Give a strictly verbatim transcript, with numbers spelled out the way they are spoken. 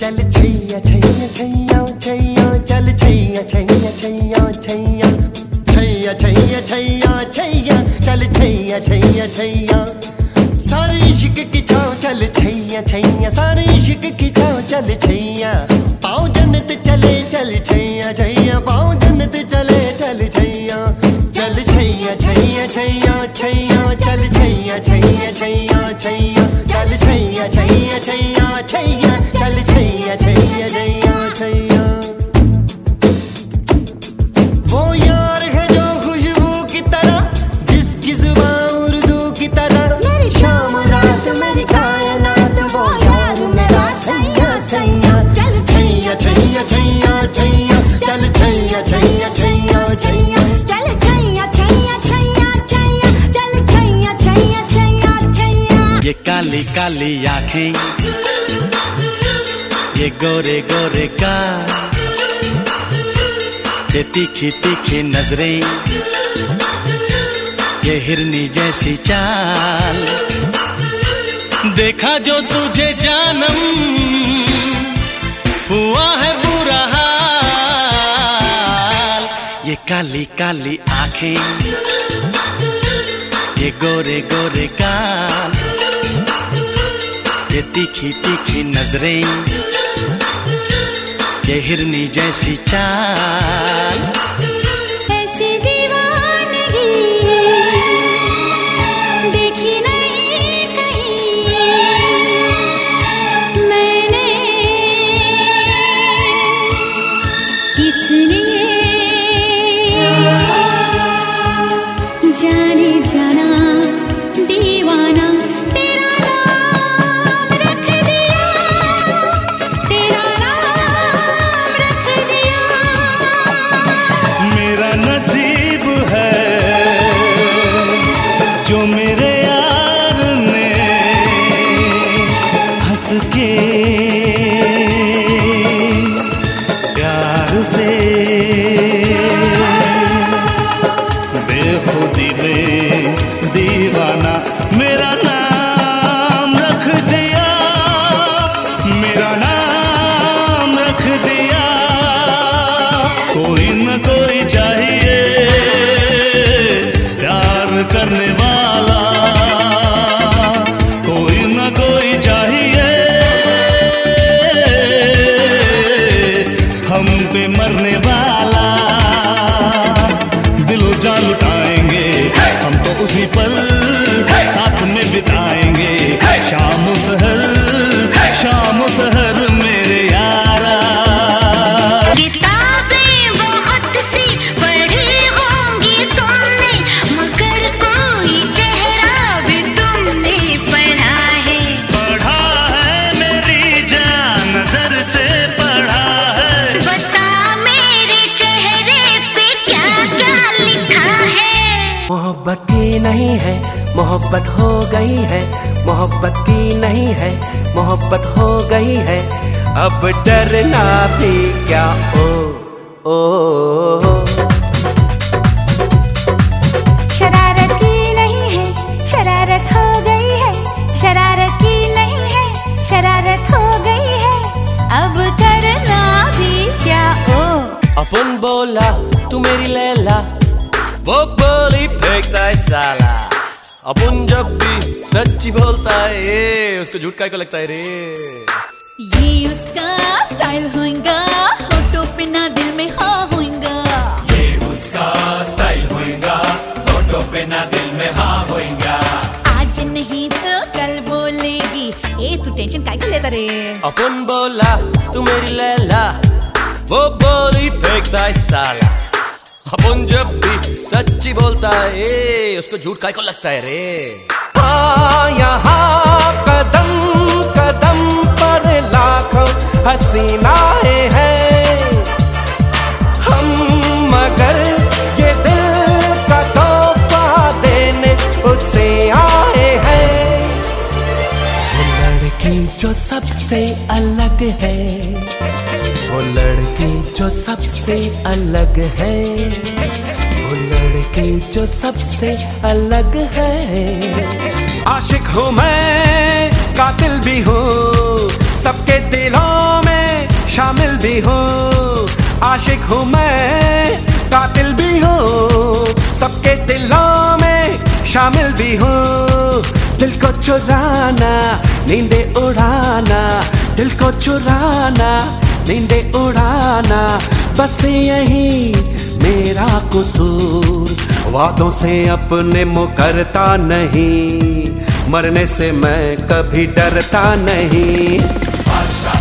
चल छैया छैया छैया छैया चल छैया छैया छैया छैया छैया छैया छैया छैया चल छैया छैया छैया सारे इश्क की छाँव चल छैया छैया सारे इश्क की छाँव चल छैया पाँव जन्नत चले चल छैया छैया पाँव जन्नत चले चल छैया चल छैया छैया छैया छैया चल छैया छैया छैया छैया चल छैया छैया छैया छैया चल छैया छैया छैया छैया वो यार है जो खुशबू की तरह जिसकी जुबान उर्दू की तरह मेरी शाम रात मेरी कायनात वो यार मेरा सैया सैया चल छैया छैया छैया छैया चल छैया छैया छैया छैया चल छैया छैया छैया छैया चल छैया छैया छैया छैया। ये काली काली आँखें, ये गोरे गोरे गाल, ये तीखी तीखी नजरें, ये हिरनी जैसी चाल, देखा जो तुझे जानम हुआ है बुरा हाल। ये काली काली आँखें, ये गोरे गोरे गाल, ये तीखी तीखी नजरें, ये हिरनी जैसी चाल। ऐसी दीवानगी देखी नहीं कहीं मैंने, इसलिए जाने जाना दीवाना तेरा नाम रख दिया, तेरा नाम रख दिया। मेरा नसीब है जो मेरे यार ने हंस के प्यार से बेखुदी में दीवाना मेरा नाम रख दिया, मेरा नाम रख दिया। कोई न कोई चाहिए प्यार करने वाला, कोई न कोई चाहिए हम पे मरने वाला। दिलो जान लुटाएंगे हम तो उसी पल साथ में बिताएंगे, शाम सहर शाम सहर मेरे यारा। किताबें बहुत सी पढ़ी होंगी तुमने, मगर कोई चेहरा भी तुमने पढ़ा है। पढ़ा है मेरी जान नजर से पढ़ा है, बता मेरे चेहरे पे क्या क्या लिखा है। मोहब्बत की नहीं है मोहब्बत हो गई है, मोहब्बत की नहीं है मोहब्बत हो गई है, अब डरना भी क्या ओ ओ, ओ। शरारत की नहीं है शरारत हो गई है, शरारत की नहीं है शरारत हो गई है, अब करना भी क्या ओ। अपन बोला तू मेरी लैला, वो बोली फेंकता है साला। अपन जब भी सच्ची बोलता है ये उसको झूठ काहे को लगता है रे। ये उसका स्टाइल होएगा, होठों पे ना दिल में हाँ होएगा। ये उसका स्टाइल होएगा, होठों पे ना दिल में हाँ होएगा। आज नहीं तो कल बोलेगी, ए तू टेंशन काहे को लेता रे। अपन बोला तू मेरी लैला, वो बोली फेंकता है साला। अपन जब भी सच्ची बोलता है ए, उसको झूठ काहे को लगता है रे। हाँ यहाँ कदम कदम पर लाखों हसीनाएं हैं हम, मगर ये दिल का तोहफा देने उसे आए हैं। वो लड़की जो सबसे अलग है, वो लड़की जो सबसे अलग है, वो लड़की जो सबसे अलग है। आशिक हूँ मैं कातिल भी हूँ, सबके दिलों में हूँ मैं, कातिल भी हूँ, सबके दिलों में शामिल भी हूँ। दिल को चुराना, नींदे उड़ाना, दिल को चुराना, नींदे उड़ाना, बस यही मेरा कसूर। वादों से अपने मुकरता नहीं, मरने से मैं कभी डरता नहीं।